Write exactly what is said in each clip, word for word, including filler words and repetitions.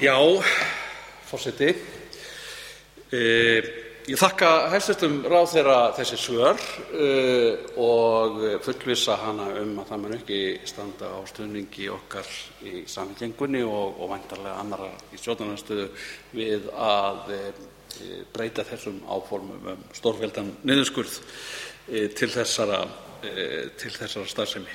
Já, forseti. Ég þakka hæstv. ráðherra þessi svör og fullvissa hana um að það mun ekki standa á stuðningi okkar í Samfylkingunni og, og væntanlega annarra í stjórnarandstöðu við að breyta þessum áformum um stórfelldan niðurskurð til þessara, til þessara starfsemi.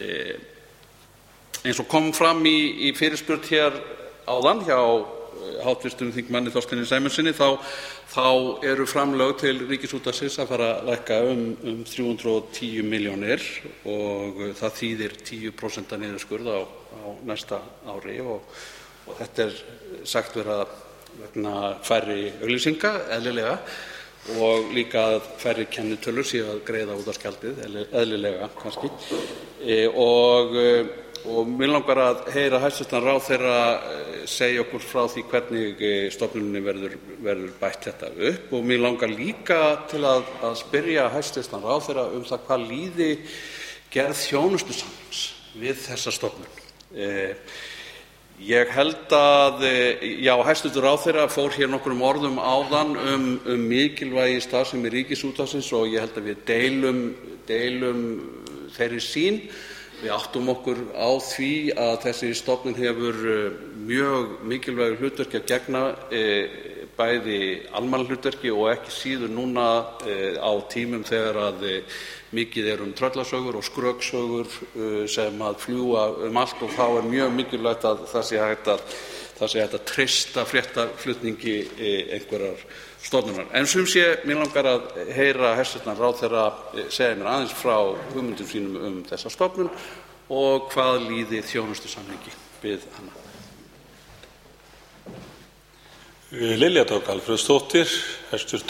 Eins og kom fram í, í fyrirspurn hér áðan hjá háttvirtum þingmanni Þorsteini Sæmundssyni þá, þá eru framlög til Ríkisútvarpsins að fara að lækka um, um þrjú hundruð og tíu milljónir og það þýðir tíu prósent niðurskurð á, á næsta ári og, og þetta er sagt vera vegna færri auglýsinga, eðlilega, og líka að færri kennitölur séu að greiða útvarpsgjaldið, eðlilega kannski. E, og Og mér langar að heyra hæstv. ráðherra segja okkur frá því hvernig stofnuninni verður, verður bætt þetta upp og mér langar líka til að, að spyrja hæstv. ráðherra um það hvað líði gerð þjónustusamnings við þessa stofnun. Eh, ég held að, já, hæstv. ráðherra fór hér nokkrum orðum áðan um, um mikilvægi starfsemi Ríkisútvarpsins og ég held að við deilum, deilum þeirri sýn. Við áttum okkur á því að þessi stofnun hefur mjög mikilvægu hlutverki að gegna, bæði almannahlutverki og ekki síður núna á tímum þegar að mikið er um tröllasögur og skröksögur sem að fljúga um allt og þá er mjög mikilvægt að það sé hægt að, það sé hægt að treysta fréttaflutningi einhverjar stofnunar. En sum sé, mér langar að heyra hæstv. ráðherra segja mér aðeins frá hugmyndum sínum um þessa stofnun og hvað líði þjónustusamningi við hana. Lilja Dögg Alfreðsdóttir, hæstv.